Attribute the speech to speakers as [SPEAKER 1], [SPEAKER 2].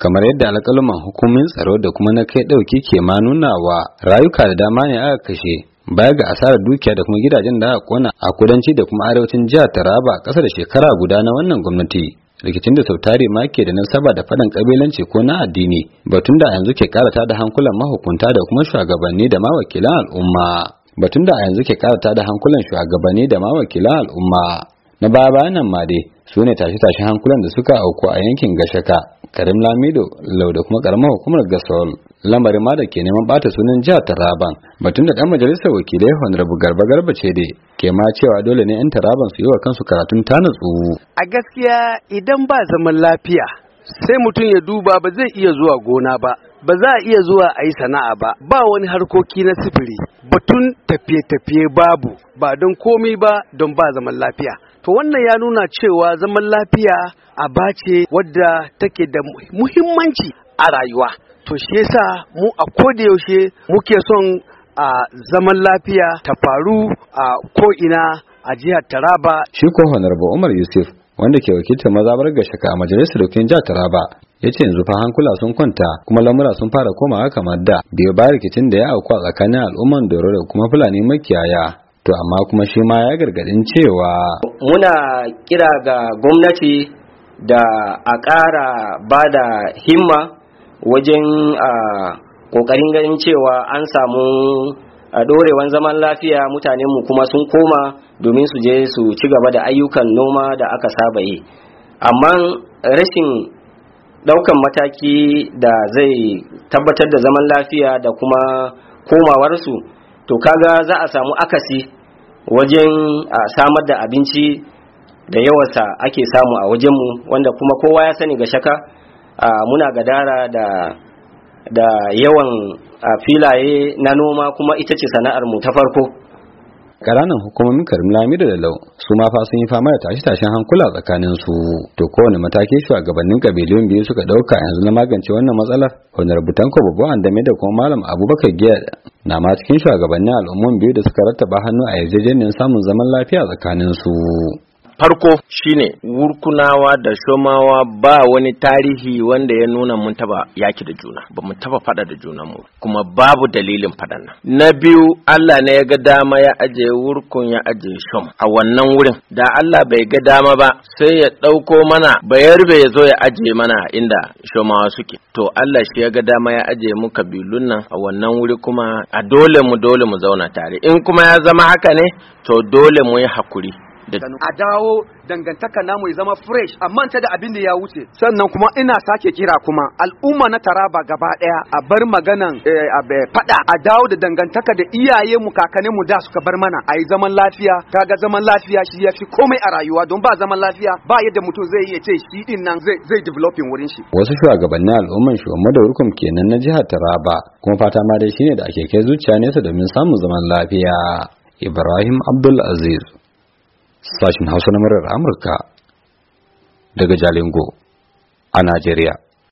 [SPEAKER 1] kamar yadda alƙaluman hukumin tsaro da kuma na kai ɗauki ke ma nunawa rayuka da dama ne aka kashe baya ga asarar dukiya da kuma gidajen da aka kona a kudanci da kuma arewacin jihar Taraba ƙasa da shekara guda na wannan gwamnati. Rikicin da sautari ma ke da nasaba da faɗan ƙabilanci ko na addini batun da a yanzu ke karata da hankulan mahukunta da kuma shugabanni da ma wakilan al'umma. Batun da a yanzu ke karata da hankulan shugabanni da ma wakilan al'umma na baya nan ma dai su ne tashe-tashen hankulan da suka auku a yankin Gashaka, Karim Lamido, Lau da kuma karamar hukumar Gasol, lamarin ma da ke neman bata sunan jihar Taraban. Batun da dan majalisar wakilai Honorable Garba ce da ke ma cewa dole ne 'yan Taraban su yi wa kansu karatun tanatsu.
[SPEAKER 2] A gaskiya idan ba zaman lafiya sai mutum ya duba ba zai iya zuwa gona ba za a iya zuwa a yi sana'a ba wani harkoki na sifiri, batun tafiye-tafiye babu, ba don komai ba don ba zaman lafiya. To wannan ya nuna cewa zaman lafiya aba ce wadda take da muhimmanci a rayuwa. To shi yasa mu a koda yaushe muke son a zaman lafiya ta faru a ko'ina a jihar Taraba.
[SPEAKER 1] Shi ko Honorable Umar Yusuf wanda ke wakiltar mazabar Gashaka a majalisar dokin jihar Taraba ya ce yanzu fa hankula sun kwanta kuma lamura sun fara komawa kamar da biyo bayan rikicin da ya auku a tsakanin al'umman Doro da kuma Fulani makiyaya. To amma kuma shi ma ya gargadin cewa
[SPEAKER 3] muna kira ga gwamnati da a ƙara ba da himma wajen ƙoƙarin ganin cewa an samu ɗorewan zaman lafiya, mutanenmu kuma sun koma domin su je su ci gaba da ayyukan noma da aka saba yi. Amma rashin ɗaukan mataki da zai tabbatar da zaman lafiya da kuma komawarsu, to kaga za a samu akasi wajen samar da abinci da yawansa ake samu a wajenmu, wanda kuma kowa ya sani Gashaka muna gadara da yawan filaye na noma, kuma ita ce sana'ar mu ta farko.
[SPEAKER 1] Ƙananan hukumomin Karim Lamido da Lau su ma fa sun yi fama da tashe-tashen hankula tsakanin su. To kowane mataki shugabannin kabilun biyu suka ɗauka yanzu na magance wannan matsalar? Honorable Tanko Bobo Andame da kuma Malam Abubakar Giya na ma cikin shugabannin al'umman biyu da suka rattaba hannu a yarjejeniyar samun zaman lafiya tsakanin su.
[SPEAKER 4] Farko shine Wurkunawa da Shomawa ba wani tarihi wanda ya nuna mun taba yaki da juna, ba mu taba fada da juna mu, kuma babu dalilin fadan nan. Na biyu, Allah ne ya ga dama ya aje Wurkun ya aje Shom a wannan wurin. Da Allah bai ga dama ba sai ya dauko mana Bayarbe ya zo ya aje mana inda Shomawa suke. To Allah shi ya ga dama ya aje mu kabilun nan a wannan wuri, kuma a dole mu zauna tare. In kuma ya zama haka ne, to dole mu yi hakuri.
[SPEAKER 2] A dawo dangantaka namu ya zama fresh, a manta da abin da ya wuce. Sannan kuma ina sake kira kuma al'umma na Taraba gaba daya a bar maganan fada, a dawo da dangantaka da iyaye mu kakannin mu da suka bar mana, a yi zaman lafiya. Kaga zaman lafiya shi yafi komai a rayuwa, don ba zaman lafiya ba yadda mutum zai iya ce shi din nan zai developing wurin shi.
[SPEAKER 1] Wasu shugabannin al'umman shugaban da Wurkum kenan na jihar Taraba, kuma fata ma dai shine da ake kai zuciya nesa domin samun zaman lafiya. Ibrahim Abdul Aziz, sashin Hausa na murar Amurka daga Jalingo a Najeriya.